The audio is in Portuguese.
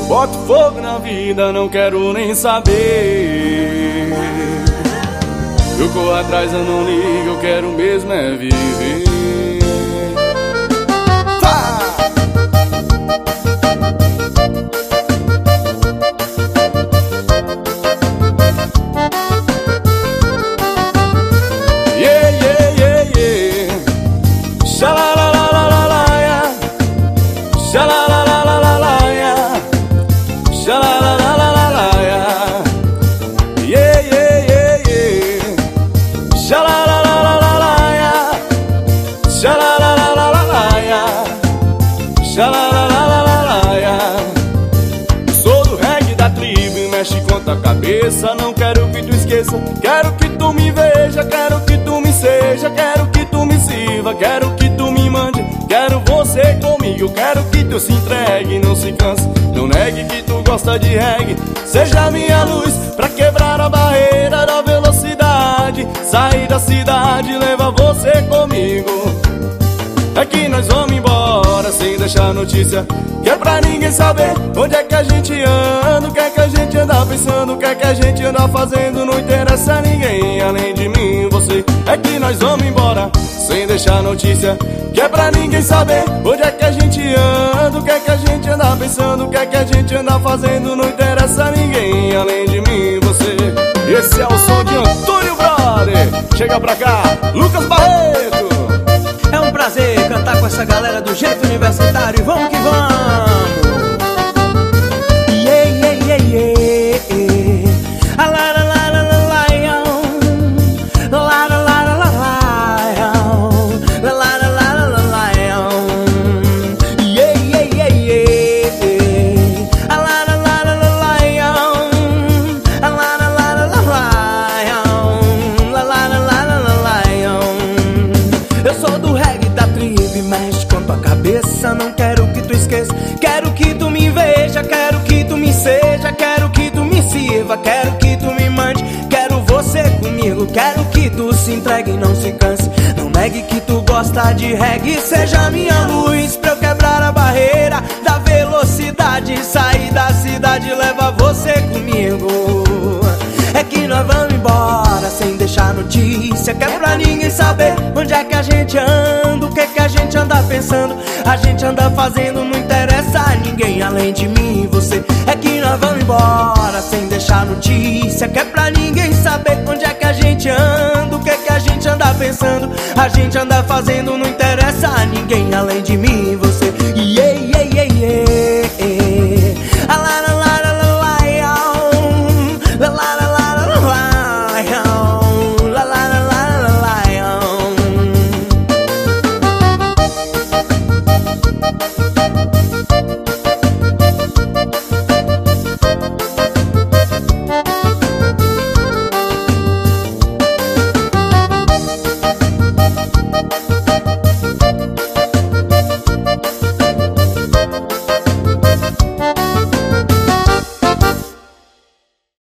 Boto fogo na vida, não quero nem saber. Eu corro atrás, eu não ligo, eu quero mesmo é viver. Sou do reggae da tribo e mexe contra a cabeça. Não quero que tu esqueça, quero que tu me veja, quero que tu me seja, quero que tu me sirva, quero que tu me mande, quero você comigo, quero que tu se entregue, não se canse, não negue que tu gosta de reggae. Seja minha luz pra quebrar a barreira da velocidade, sair da cidade, leva você comigo. É que nós vamos embora sem deixar notícia, que é pra ninguém saber onde é que a gente anda, o que é que a gente anda pensando, o que é que a gente anda fazendo. Não interessa a ninguém além de mim e você. É que nós vamos embora sem deixar notícia, que é pra ninguém saber onde é que a gente anda, o que é que a gente anda pensando, o que é que a gente anda fazendo. Não interessa a ninguém além de mim e você. Esse é o som de Antônio Brother. Chega pra cá, Lucas Barreto. É um prazer cantar com essa galera do jeito universitário. E vamos que vamos! Yeah, yeah, yeah, yeah. La la la la la la la la la la la la la la la la. Yeah, yeah, yeah, yeah. La la la la la la la la la la la la. Eu sou do reggae da tribo e mexe com tua cabeça. Não quero que tu esqueça, quero que tu me veja, quero que tu me seja, quero que tu me sirva, quero que tu me mande, quero você comigo, quero que tu se entregue e não se canse, não negue que tu gosta de reggae. Seja minha luz pra eu quebrar a barreira da velocidade, sair da cidade, leva você comigo. É que nós vamos embora sem deixar notícia, que é pra ninguém saber onde é que a gente anda, o que é que a gente anda pensando, a gente anda fazendo. Não interessa a ninguém além de mim e você. É que nós vamos embora sem deixar notícia, que é pra ninguém saber onde é que a gente anda, o que é que a gente anda pensando, a gente anda fazendo. Não